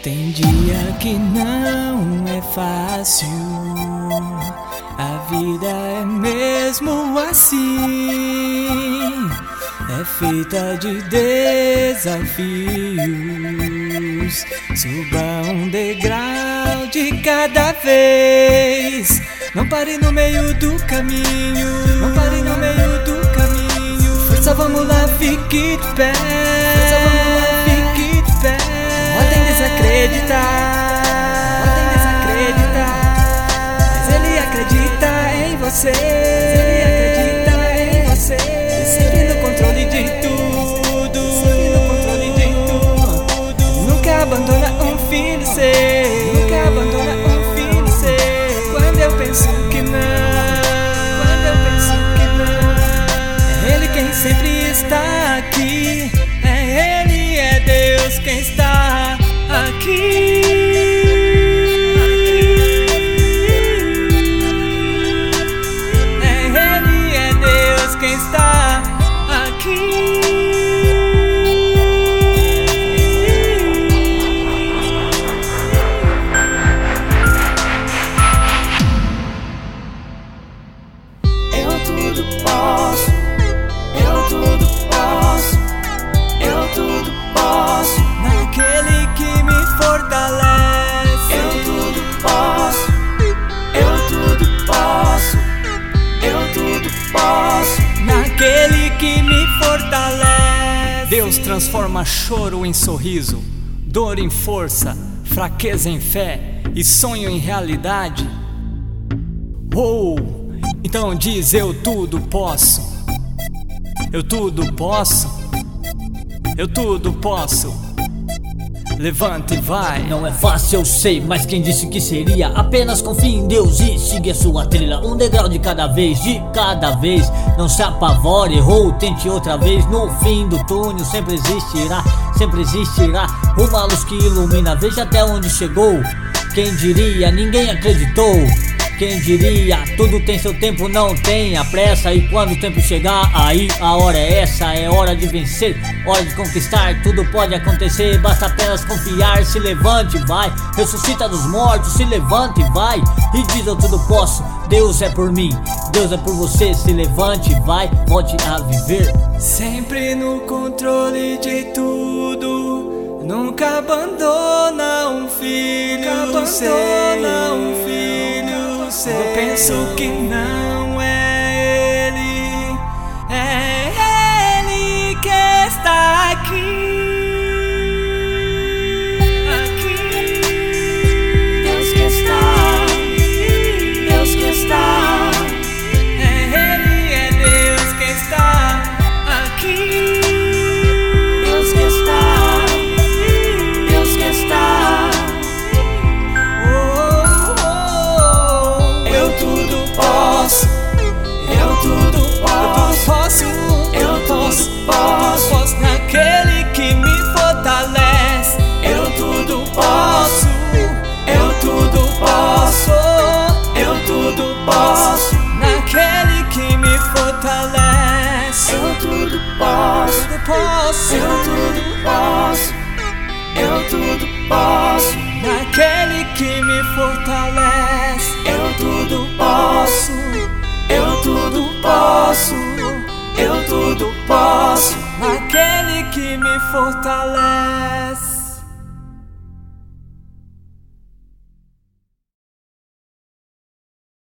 Tem dia que não é fácil, a vida é mesmo assim, é feita de desafios. Suba um degrau de cada vez, não pare no meio do caminho, não pare no meio do caminho. Força, vamos lá, fique de pé, força, vamos lá, fique de pé. Podem desacreditar, podem desacreditar, mas ele acredita em você, ele acredita em você. Sempre no controle de tudo, sempre no controle de tudo. Nunca abandona um filho seu, nunca abandona um filho seu. Quando eu penso que não, quando eu penso que não, é ele quem sempre está aqui, é ele, é Deus quem está aqui. É ele, é Deus quem está aqui. Eu tudo posso, eu tudo posso, eu tudo posso. Naquele que me fortalece, Eu tudo posso, eu tudo posso, eu tudo posso. naquele que me fortalece. Deus transforma choro em sorriso, dor em força, fraqueza em fé e sonho em realidade. Então diz: eu tudo posso, eu tudo posso, eu tudo posso. Levanta e vai. Não é fácil, eu sei, mas quem disse que seria? Apenas confie em Deus e siga a sua trilha. Um degrau de cada vez, de cada vez. Não se apavore, errou, tente outra vez. No fim do túnel sempre existirá, sempre existirá uma luz que ilumina. Veja até onde chegou. Quem diria, ninguém acreditou. Quem diria, tudo tem seu tempo, não tenha pressa. E quando o tempo chegar, aí a hora é essa. É hora de vencer, hora de conquistar. Tudo pode acontecer, basta apenas confiar. Se levante, vai, ressuscita dos mortos. Se levante, vai, e diz: eu tudo posso. Deus é por mim, Deus é por você. Se levante, vai, volte a viver. Sempre no controle de tudo, nunca abandona um filho, nunca abandona um filho. Eu penso que não é ele, é ele que está aqui, aqui. Deus que está, Deus que está. É ele, é Deus que está aqui. Deus que está, Deus que está. Eu tudo posso, eu tudo posso, eu tudo posso. Naquele que me fortalece. Eu tudo posso, eu tudo posso, eu tudo posso. Naquele que me fortalece. Eu tudo posso, Tudo posso, eu tudo posso, eu tudo posso. naquele que me fortalece. Eu tudo posso, eu tudo posso, eu tudo posso. Naquele que me fortalece.